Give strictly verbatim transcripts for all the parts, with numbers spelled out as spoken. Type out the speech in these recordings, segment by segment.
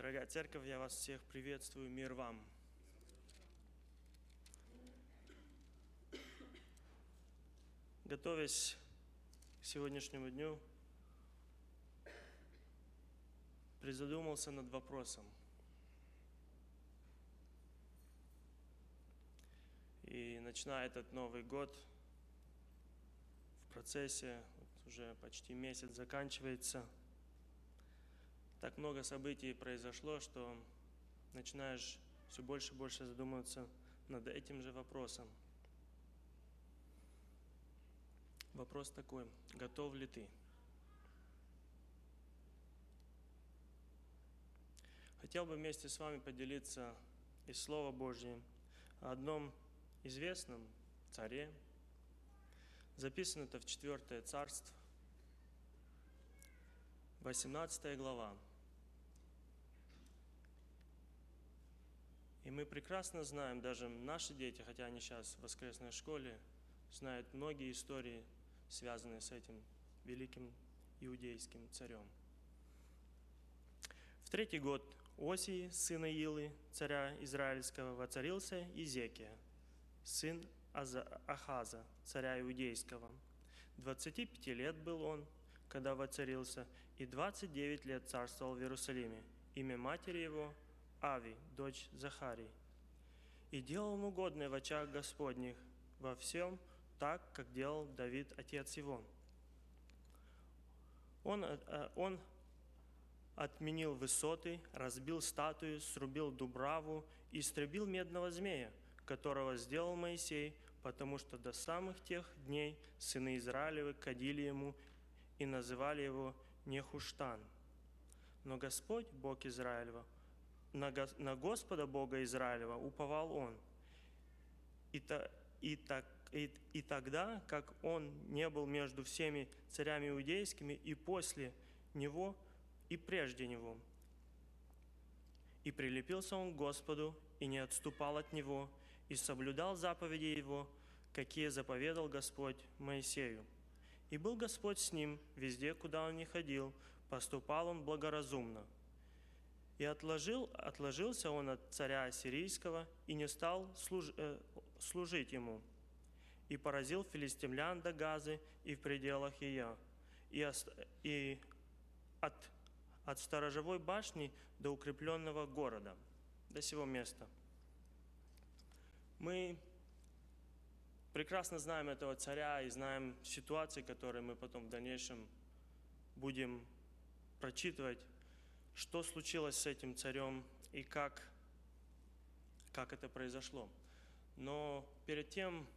Дорогая церковь, я вас всех приветствую, мир вам. Готовясь к сегодняшнему дню, призадумался над вопросом. И начиная этот Новый год, в процессе, вот уже почти месяц заканчивается, так много событий произошло, что начинаешь все больше и больше задумываться над этим же вопросом. Вопрос такой: готов ли ты? Хотел бы вместе с вами поделиться из Слова Божьего о одном известном царе. Записано это в четвёртое царство, восемнадцатая глава. И мы прекрасно знаем, даже наши дети, хотя они сейчас в воскресной школе, знают многие истории, связанные с этим великим иудейским царем. В третий год Осии, сына Илы, царя Израильского, воцарился Изекия, сын Ахаза, царя Иудейского. Двадцати пяти лет был он, когда воцарился, и двадцать девять лет царствовал в Иерусалиме. Имя матери его Ави, дочь Захарии. И делал он угодное в очах Господних во всем так, как делал Давид, отец его. Он, он отменил высоты, разбил статую, срубил дубраву и истребил медного змея, которого сделал Моисей, потому что до самых тех дней сыны Израилевы кадили ему и называли его Нехуштан. Но Господь, Бог Израилева, на, на Господа Бога Израилева уповал он. И, та, и, так, и, и тогда, как он не был между всеми царями иудейскими, и после него, и прежде него. И прилепился он к Господу, и не отступал от него, и соблюдал заповеди его, какие заповедал Господь Моисею. И был Господь с ним везде, куда он ни ходил, поступал он благоразумно. И отложил, отложился он от царя Ассирийского, и не стал служ, э, служить ему. И поразил филистимлян до Газы и в пределах ее, и, ост, и от, от сторожевой башни до укрепленного города, до сего места. Мы прекрасно знаем этого царя и знаем ситуации, которые мы потом в дальнейшем будем прочитывать, что случилось с этим царем и как, как это произошло. Но перед тем,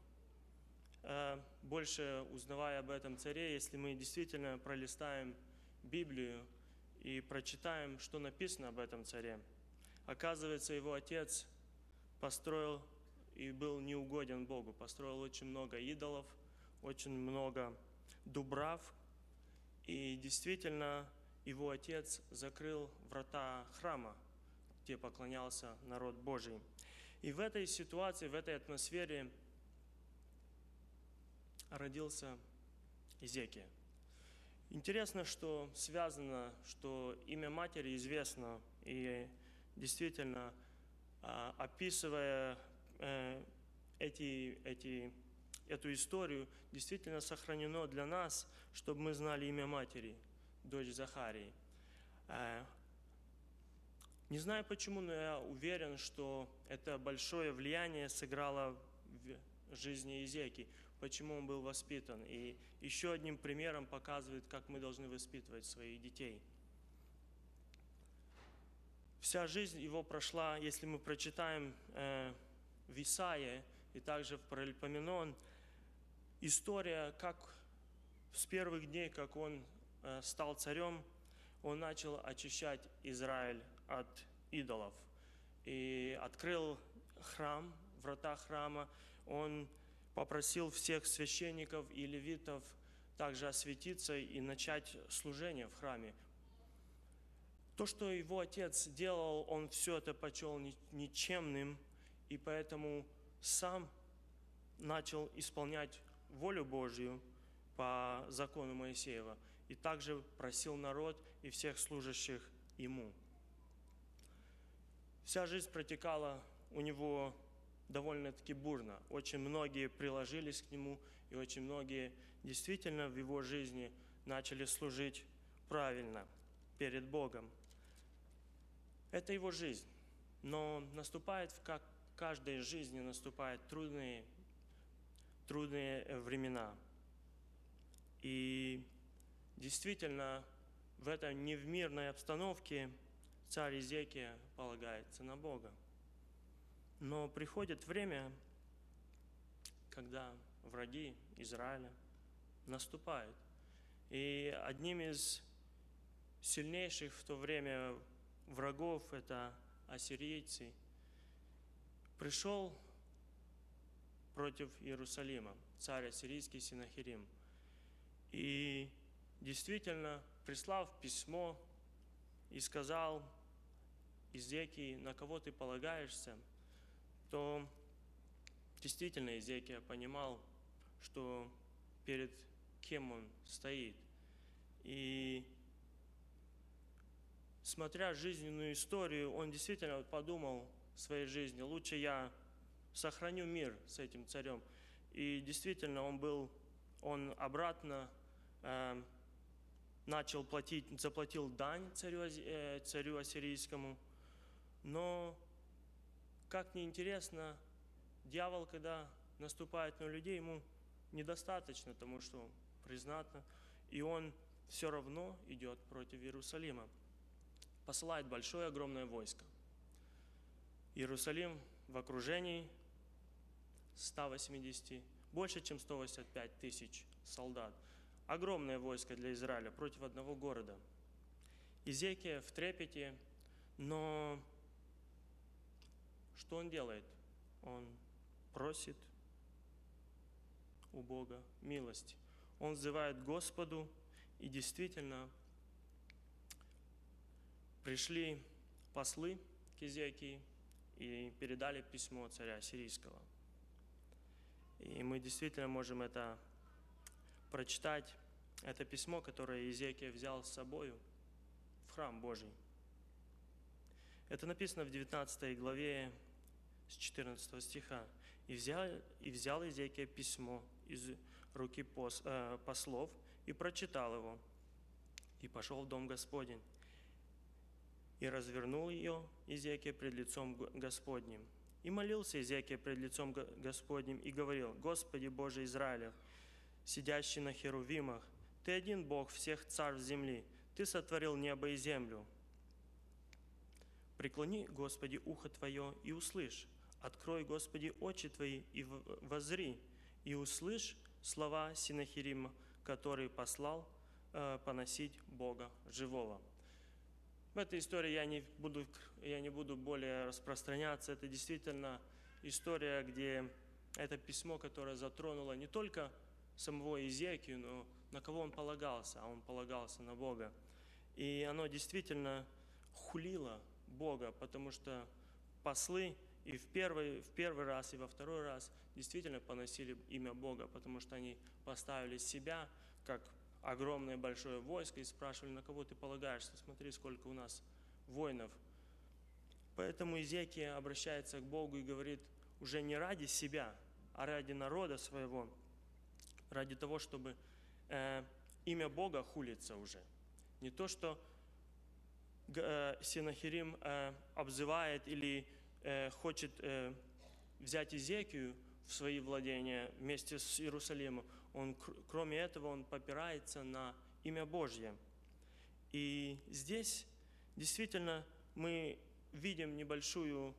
больше узнавая об этом царе, если мы действительно пролистаем Библию и прочитаем, что написано об этом царе, оказывается, его отец построил и был неугоден Богу, построил очень много идолов, очень много дубрав, и действительно его отец закрыл врата храма, где поклонялся народ Божий. И в этой ситуации, в этой атмосфере родился Изекия. Интересно, что связано, что имя матери известно, и действительно, описывая эти, эти, эту историю, действительно сохранено для нас, чтобы мы знали имя матери, дочь Захарии. Не знаю почему, но я уверен, что это большое влияние сыграло в жизни Изекии, почему он был воспитан. И еще одним примером показывает, как мы должны воспитывать своих детей. Вся жизнь его прошла, если мы прочитаем э, в Исаии и также в Паралипоменон, история, как с первых дней, как он э, стал царем, он начал очищать Израиль от идолов. И открыл храм, врата храма. Он попросил всех священников и левитов также осветиться и начать служение в храме. То, что его отец делал, он все это почел ничемным, и поэтому сам начал исполнять волю Божью по закону Моисеева, и также просил народ и всех служащих ему. Вся жизнь протекала у него довольно-таки бурно. Очень многие приложились к нему, и очень многие действительно в его жизни начали служить правильно перед Богом. Это его жизнь. Но наступает, как в каждой жизни, наступают трудные, трудные времена. И действительно, в этой невмирной обстановке царь Иезекия полагается на Бога. Но приходит время, когда враги Израиля наступают. И одним из сильнейших в то время врагов, это ассирийцы, пришел против Иерусалима царь ассирийский Синахирим. И действительно, прислав письмо и сказал Иезекии, на кого ты полагаешься, то действительно Иезекия понимал, что перед кем он стоит. И смотря жизненную историю, он действительно подумал в своей жизни, лучше я сохраню мир с этим царем. И действительно, он был, он обратно э, начал платить, заплатил дань царю, э, царю ассирийскому. Но, как ни интересно, дьявол, когда наступает на людей, ему недостаточно тому, что признато, и он все равно идет против Иерусалима. Посылает большое, огромное войско. Иерусалим в окружении ста восьмидесяти, больше, чем сто восемьдесят пять тысяч солдат. Огромное войско для Израиля против одного города. Иезекия в трепете, но что он делает? Он просит у Бога милости. Он взывает Господу, и действительно пришли послы к Иезекии и передали письмо царя сирийского. И мы действительно можем это прочитать. Это письмо, которое Иезекия взял с собой в храм Божий. Это написано в девятнадцатой главе с четырнадцатого стиха. «И взял, и взял Иезекия письмо из руки пос, э, послов и прочитал его, и пошел в дом Господень, и развернул ее Иезекия пред лицом Господним. И молился Иезекия пред лицом Господним и говорил: Господи Боже Израилев, сидящий на херувимах, Ты один Бог всех царств земли, Ты сотворил небо и землю. Преклони, Господи, ухо Твое и услышь. Открой, Господи, очи Твои и воззри, и услышь слова Синахирима, который послал э, поносить Бога живого». В этой истории я не буду, я не буду более распространяться. Это действительно история, где это письмо, которое затронуло не только самого Иезекию, но на кого он полагался, а он полагался на Бога. И оно действительно хулило Бога, потому что послы и в первый, в первый раз, и во второй раз действительно поносили имя Бога, потому что они поставили себя как огромное большое войско и спрашивали, на кого ты полагаешься, смотри, сколько у нас воинов. Поэтому Иезекия обращается к Богу и говорит уже не ради себя, а ради народа своего, ради того, чтобы э, имя Бога хулится уже. Не то, что э, Синахирим э, обзывает или э, хочет э, взять Иезекию в свои владения вместе с Иерусалимом. Он, кроме этого, он попирается на имя Божье. И здесь действительно мы видим небольшую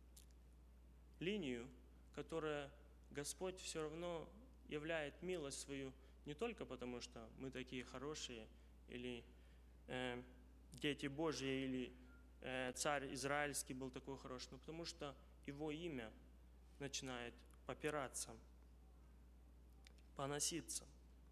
линию, которая Господь все равно являет милость свою не только потому, что мы такие хорошие, или э, дети Божьи, или э, царь израильский был такой хороший, но потому что его имя начинает попираться, поноситься.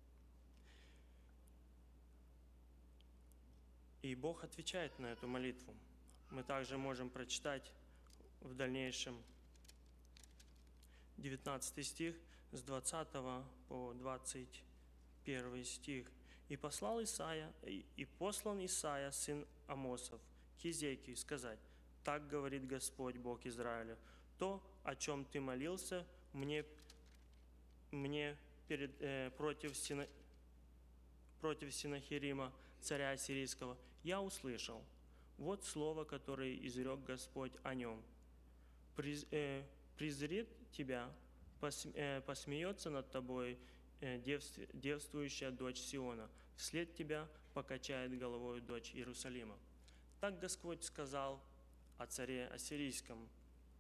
И Бог отвечает на эту молитву. Мы также можем прочитать в дальнейшем девятнадцатый стих с двадцатого по двадцать первый стих. «И послал Исаия, и послан Исаия, сын Амосов, к Иезекии сказать: так говорит Господь, Бог Израиля, то, о чем ты молился мне, мне перед, э, против, Сина, против Синахирима, царя Ассирийского, я услышал. Вот слово, которое изрек Господь о нем. Приз, э, презрит тебя, пос, э, посмеется над тобой э, девств, девствующая дочь Сиона, вслед тебя покачает головой дочь Иерусалима. Так Господь сказал о царе Ассирийском.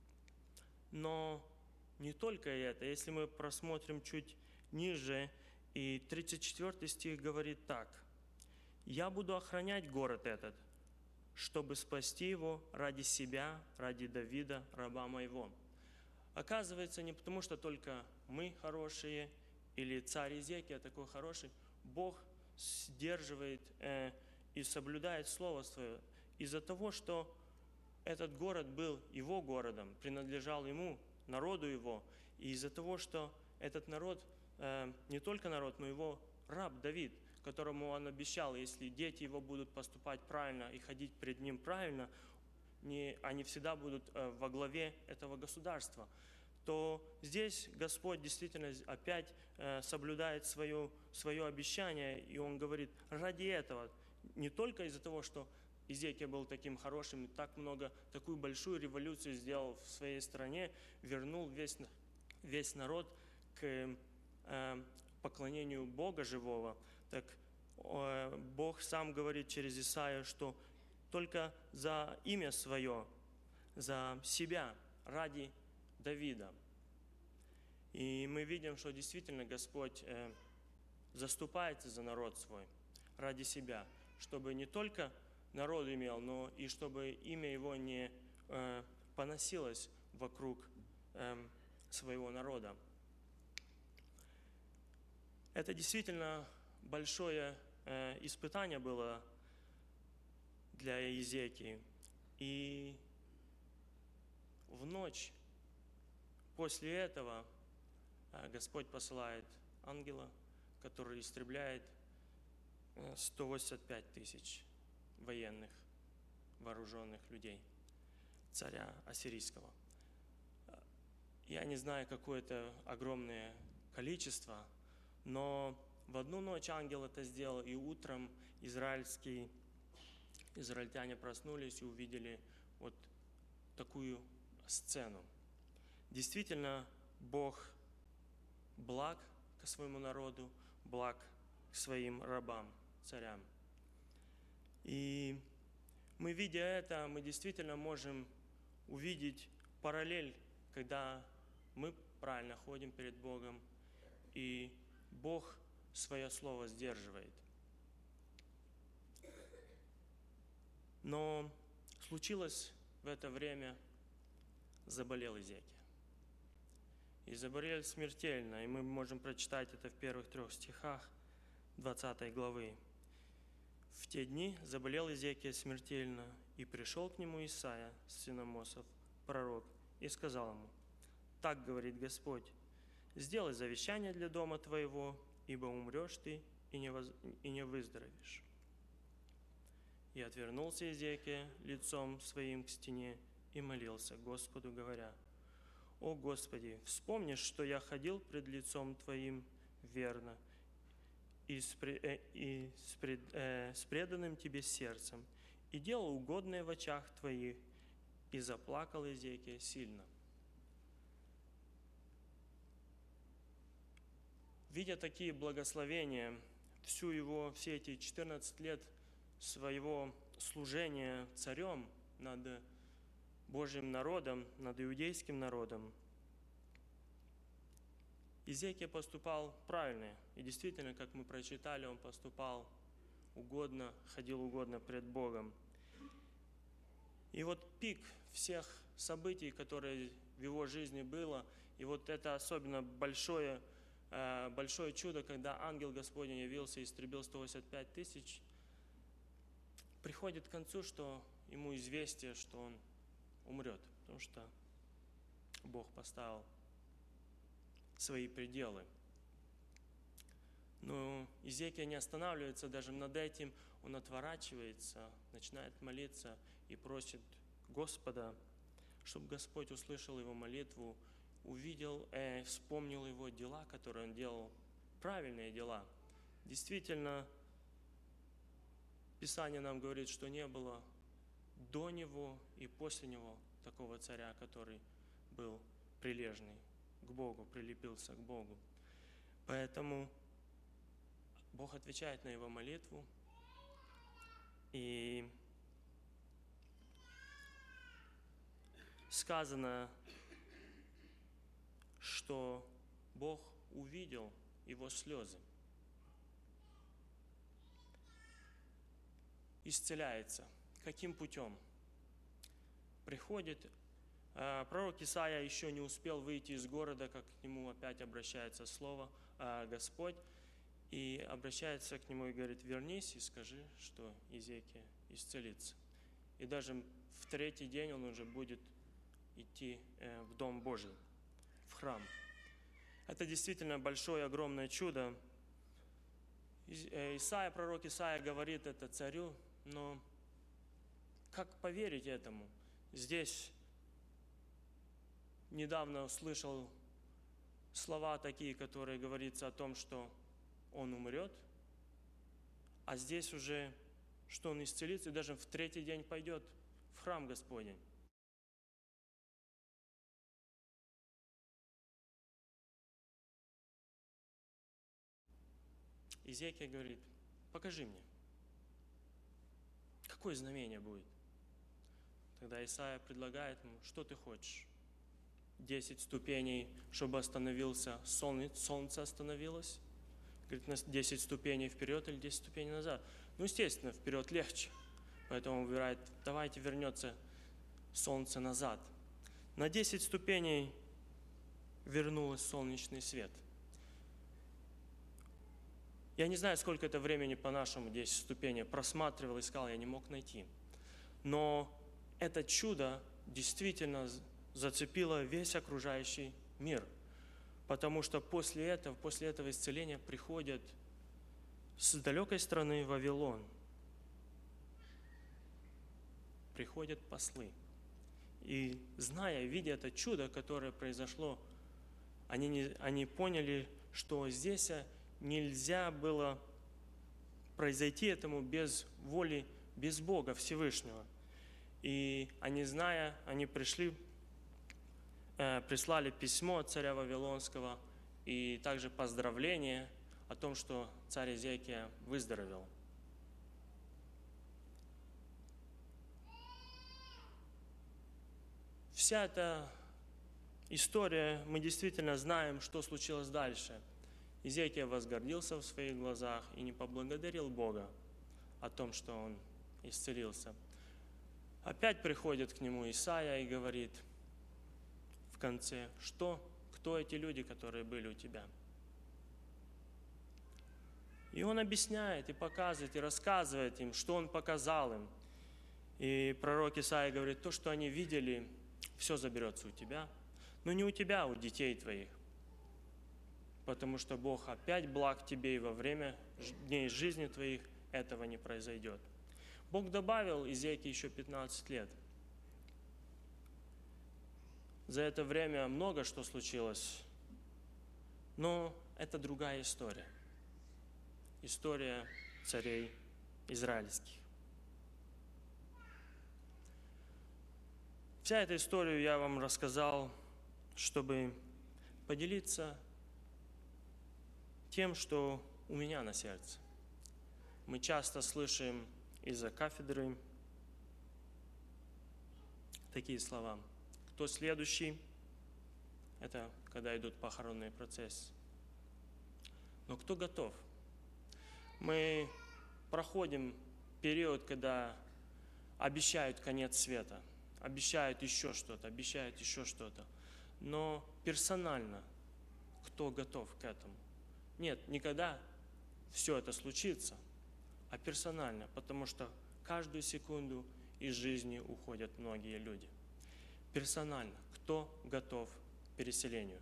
Но не только это. Если мы просмотрим чуть ниже, и тридцать четвёртый стих говорит так. «Я буду охранять город этот, чтобы спасти его ради себя, ради Давида, раба моего». Оказывается, не потому, что только мы хорошие, или царь Иезекия такой хороший. Бог сдерживает э, и соблюдает Слово Свое из-за того, что этот город был его городом, принадлежал ему, народу его, и из-за того, что этот народ, э, не только народ, но его раб Давид, которому он обещал, если дети его будут поступать правильно и ходить пред ним правильно, не, они всегда будут э, во главе этого государства, то здесь Господь действительно опять э, соблюдает свое, свое обещание, и Он говорит, ради этого, не только из-за того, что Иезекия был таким хорошим, и так много, такую большую революцию сделал в своей стране, вернул весь, весь народ к э, поклонению Бога живого, так э, Бог сам говорит через Исаию, что только за имя свое, за себя, ради Давида. И мы видим, что действительно Господь э, заступается за народ свой ради себя, чтобы не только народ имел, но и чтобы имя его не э, поносилось вокруг э, своего народа. Это действительно большое э, испытание было для Иезекии. И в ночь после этого Господь посылает ангела, который истребляет сто восемьдесят пять тысяч военных, вооруженных людей, царя Ассирийского. Я не знаю, какое это огромное количество, но в одну ночь ангел это сделал, и утром израильские, израильтяне проснулись и увидели вот такую сцену. Действительно, Бог благ к своему народу, благ к своим рабам, царям. И мы, видя это, мы действительно можем увидеть параллель, когда мы правильно ходим перед Богом, и Бог свое слово сдерживает. Но случилось в это время, заболел Иезекия. И заболел смертельно, и мы можем прочитать это в первых трех стихах двадцатой главы. В те дни заболел Иезекия смертельно, и пришел к нему Исаия, сын Амосов, пророк, и сказал ему, «Так говорит Господь, сделай завещание для дома твоего, ибо умрешь ты и не, воз... и не выздоровеешь». И отвернулся Иезекия лицом своим к стене и молился Господу, говоря, «О Господи, вспомнишь, что я ходил пред лицом Твоим верно и с, э, и с, пред, э, с преданным Тебе сердцем, и делал угодное в очах Твоих, и заплакал Иезекия сильно». Видя такие благословения, всю его, все эти четырнадцать лет своего служения царем над Божьим народом, над иудейским народом, Иезекия поступал правильно. И действительно, как мы прочитали, он поступал угодно, ходил угодно пред Богом. И вот пик всех событий, которые в его жизни было, и вот это особенно большое, большое чудо, когда ангел Господень явился и истребил сто восемьдесят пять тысяч, приходит к концу, что ему известие, что он умрет, потому что Бог поставил свои пределы. Но Иезекия не останавливается даже над этим, он отворачивается, начинает молиться и просит Господа, чтобы Господь услышал его молитву, увидел, э, вспомнил его дела, которые он делал, правильные дела. Действительно, Писание нам говорит, что не было до него и после него такого царя, который был прилежный к Богу, прилепился к Богу. Поэтому Бог отвечает на его молитву, и сказано, что Бог увидел его слезы, исцеляется. Каким путем? Приходит, э, пророк Исаия еще не успел выйти из города, как к нему опять обращается слово э, Господь, и обращается к нему и говорит: вернись и скажи, что Иезекия исцелится. И даже в третий день он уже будет идти э, в Дом Божий, в храм. Это действительно большое, огромное чудо. Исаия, пророк Исаия говорит это царю, но как поверить этому? Здесь недавно услышал слова такие, которые говорится о том, что он умрет, а здесь уже, что он исцелится, и даже в третий день пойдет в храм Господень. Иезекия говорит: покажи мне, какое знамение будет. Тогда Исаия предлагает ему: что ты хочешь? Десять ступеней, чтобы остановился солнце, солнце остановилось. Говорит, на десять ступеней вперед или десять ступеней назад. Ну, естественно, вперед легче. Поэтому он выбирает: давайте вернется солнце назад. На десять ступеней вернулось солнечный свет. Я не знаю, сколько это времени по-нашему десять ступеней. Просматривал, искал, я не мог найти. Но это чудо действительно зацепило весь окружающий мир. Потому что после этого, после этого исцеления приходят с далекой страны Вавилон. Приходят послы. И зная, видя это чудо, которое произошло, они, не, они поняли, что здесь нельзя было произойти этому без воли, без Бога Всевышнего. И они, зная, они пришли, э, прислали письмо от царя Вавилонского и также поздравление о том, что царь Иезекия выздоровел. Вся эта история, мы действительно знаем, что случилось дальше. Иезекия возгордился в своих глазах и не поблагодарил Бога о том, что он исцелился. Опять приходит к нему Исаия и говорит в конце: что, кто эти люди, которые были у тебя? И он объясняет, и показывает, и рассказывает им, что он показал им. И пророк Исаия говорит: то, что они видели, все заберется у тебя, но не у тебя, а у детей твоих. Потому что Бог опять благ тебе, и во время дней жизни твоих этого не произойдет. Бог добавил Иезекии еще пятнадцать лет. За это время много что случилось, но это другая история. История царей израильских. Вся эту историю я вам рассказал, чтобы поделиться тем, что у меня на сердце. Мы часто слышим из-за кафедры такие слова: кто следующий? Это когда идут похоронные процессы. Но кто готов? Мы проходим период, когда обещают конец света, обещают еще что-то, обещают еще что-то. Но персонально кто готов к этому? Нет, никогда все это случится, а персонально, потому что каждую секунду из жизни уходят многие люди. Персонально, кто готов к переселению?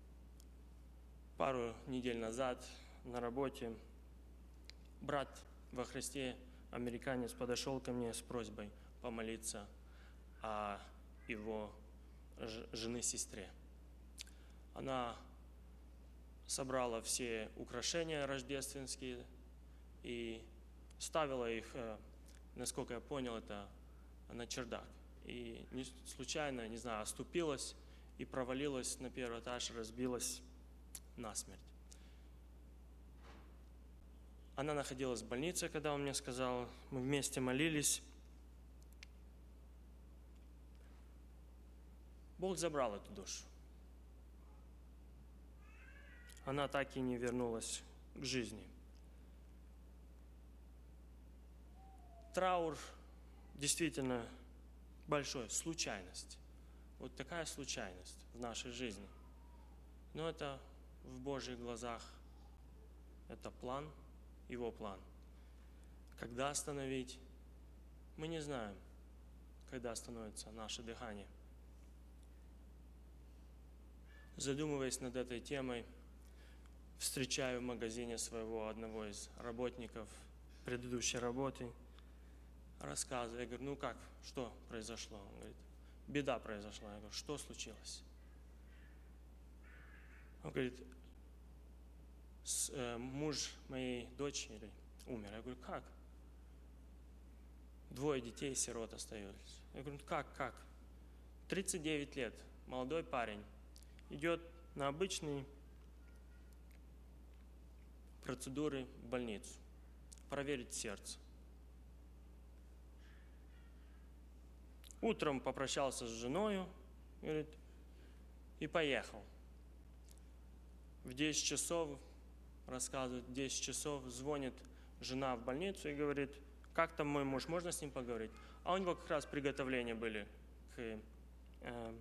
Пару недель назад на работе брат во Христе американец подошел ко мне с просьбой помолиться о его жены-сестре. Она собрала все украшения рождественские и ставила их, насколько я понял, это на чердак. И не случайно, не знаю, оступилась и провалилась на первый этаж, разбилась насмерть. Она находилась в больнице, когда он мне сказал, мы вместе молились. Бог забрал эту душу. Она так и не вернулась к жизни. Траур действительно большой, случайность. Вот такая случайность в нашей жизни. Но это в Божьих глазах, это план, Его план. Когда остановить, мы не знаем, когда остановится наше дыхание. Задумываясь над этой темой, встречаю в магазине своего одного из работников предыдущей работы, рассказываю, я говорю, ну как, что произошло? Он говорит, беда произошла. Я говорю, что случилось? Он говорит, С, э, муж моей дочери умер. Я говорю, как? Двое детей, сирот остаются. Я говорю, как, как? тридцать девять лет, молодой парень, идет на обычные процедуры в больницу, проверить сердце. Утром попрощался с женой, говорит, и поехал. В десять часов, рассказывает, в десять часов звонит жена в больницу и говорит, как там мой муж, можно с ним поговорить? А у него как раз приготовления были к, э,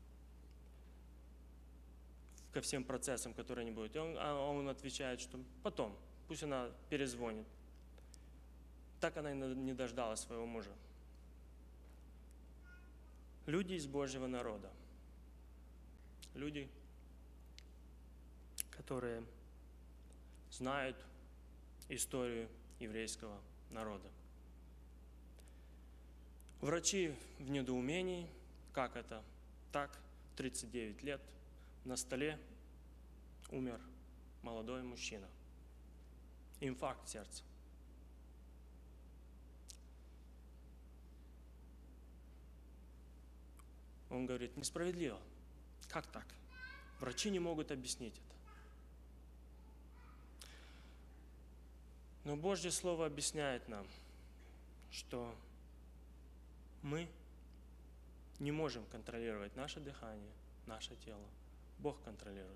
ко всем процессам, которые они будут. И он, а он отвечает, что потом, пусть она перезвонит. Так она и не дождалась своего мужа. Люди из Божьего народа. Люди, которые знают историю еврейского народа. Врачи в недоумении, как это так, тридцать девять лет, на столе умер молодой мужчина. Инфаркт сердца. Он говорит, несправедливо. Как так? Врачи не могут объяснить это. Но Божье Слово объясняет нам, что мы не можем контролировать наше дыхание, наше тело. Бог контролирует.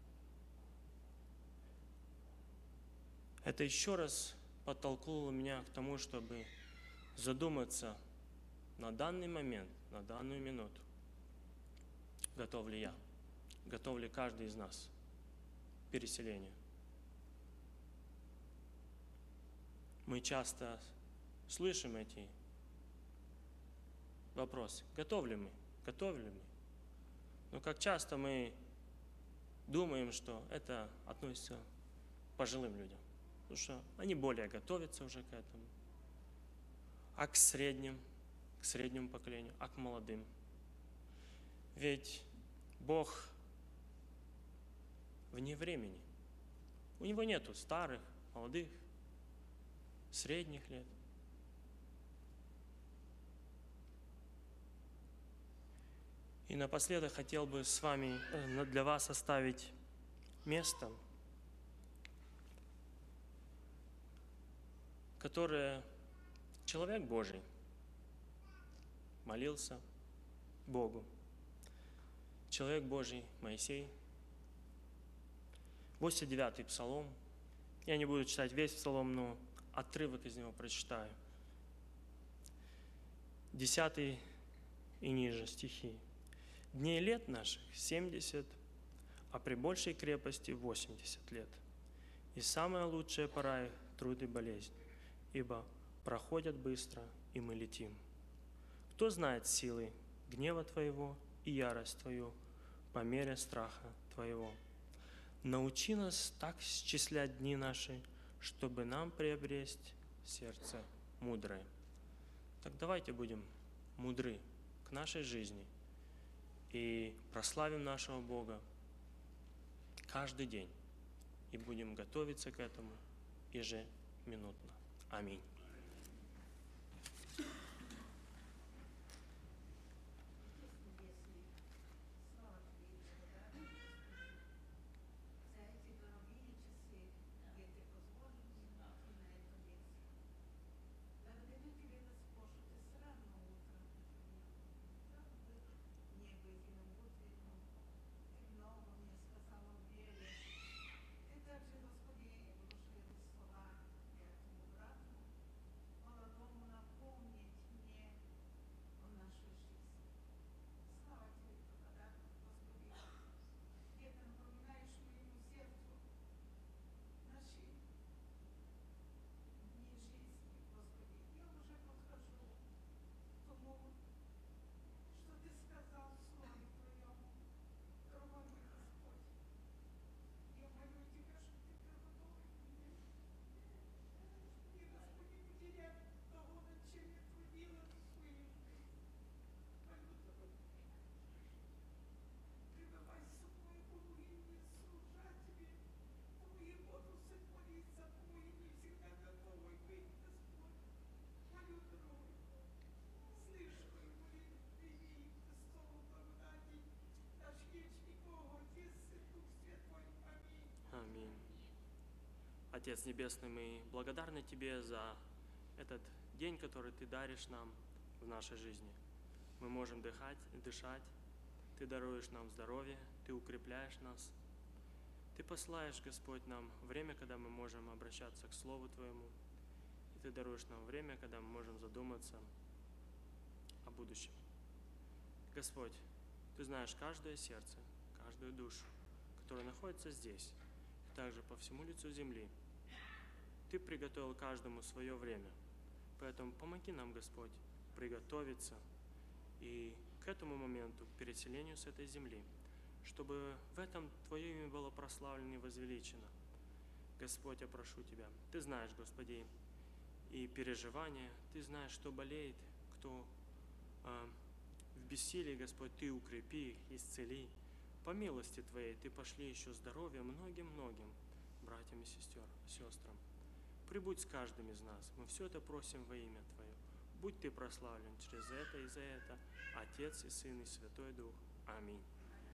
Это еще раз подтолкнуло меня к тому, чтобы задуматься на данный момент, на данную минуту. Готов ли я? Готов ли каждый из нас к переселению? Мы часто слышим эти вопросы. Готовы ли мы? Готовы ли мы? Но как часто мы думаем, что это относится к пожилым людям. Потому что они более готовятся уже к этому. А к средним, к среднему поколению, а к молодым. Ведь Бог вне времени. У Него нету старых, молодых, средних лет. И напоследок хотел бы с вами, для вас оставить место, которое человек Божий молился Богу. Человек Божий Моисей. восемьдесят девятый псалом. Я не буду читать весь псалом, но отрывок из него прочитаю. Десятый и ниже стихи. Дней лет наших семьдесят, а при большей крепости восемьдесят лет. И самая лучшая пора их – труд и болезнь, ибо проходят быстро, и мы летим. Кто знает силы гнева Твоего и ярость Твою по мере страха Твоего? Научи нас так счислять дни наши, чтобы нам приобрести сердце мудрое. Так давайте будем мудры к нашей жизни и прославим нашего Бога каждый день и будем готовиться к этому ежеминутно. Аминь. Аминь. Отец Небесный, мы благодарны Тебе за этот день, который Ты даришь нам в нашей жизни. Мы можем дыхать, дышать, Ты даруешь нам здоровье, Ты укрепляешь нас. Ты посылаешь, Господь, нам время, когда мы можем обращаться к Слову Твоему. И Ты даруешь нам время, когда мы можем задуматься о будущем. Господь, Ты знаешь каждое сердце, каждую душу, которая находится здесь, и также по всему лицу земли. Ты приготовил каждому свое время. Поэтому помоги нам, Господь, приготовиться и к этому моменту, к переселению с этой земли, чтобы в этом Твое имя было прославлено и возвеличено. Господь, я прошу Тебя, Ты знаешь, Господи, и переживания, Ты знаешь, что болеет, кто э, в бессилии, Господь, Ты укрепи их, исцели. По милости Твоей Ты пошли еще здоровье многим-многим братьям и сестер, сестрам. Прибудь с каждым из нас. Мы все это просим во имя Твое. Будь Ты прославлен через это и за это, Отец и Сын и Святой Дух. Аминь.